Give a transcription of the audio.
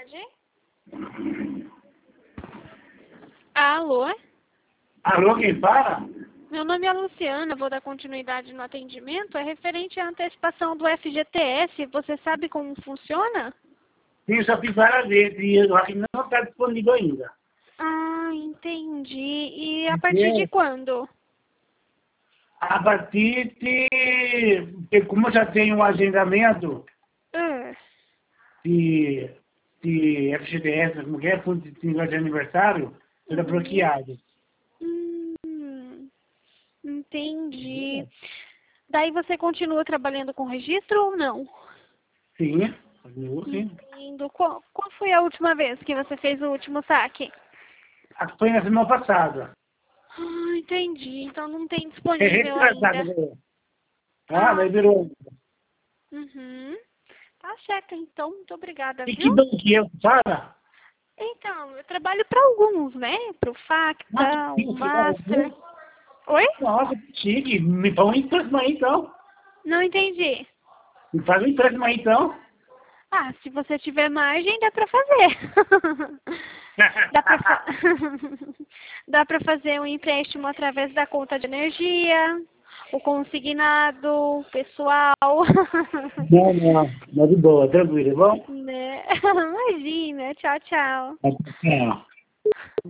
mensagem. Alô? Alô, quem fala? Meu nome é Luciana, vou dar continuidade no atendimento. É referente à antecipação do FGTS. Você sabe como funciona? Sim, eu já fiz várias vezes e eu acho que não está disponível ainda. Ah, entendi. E a partir de quando? A partir de como eu já tenho um agendamento Ah, de FGTS, como que é, fundo de aniversário, será bloqueado. entendi. Daí você continua trabalhando com registro ou não? Sim, continua, sim. Entendo. Qual foi a última vez que você fez o último saque? Foi na semana passada. Ah, entendi. Então não tem É disponível retrasado. ainda. Ah, daí virou. Uhum. Tá certo, então. Muito obrigada, E que viu? banco que é, fala? Então, eu trabalho para alguns, né? Para o Nossa, Facta, que o chique, cara. Master. Oi? Nossa, que chique. Me faz um empréstimo aí, então. Não entendi. Me faz um empréstimo aí, então. Ah, se você tiver margem, dá para fazer. Dá para dá para fazer um empréstimo através da conta de energia, o consignado, o pessoal. Não, não. Não, de boa, tranquilo, é bom? Né? Imagina. Tchau, tchau. É.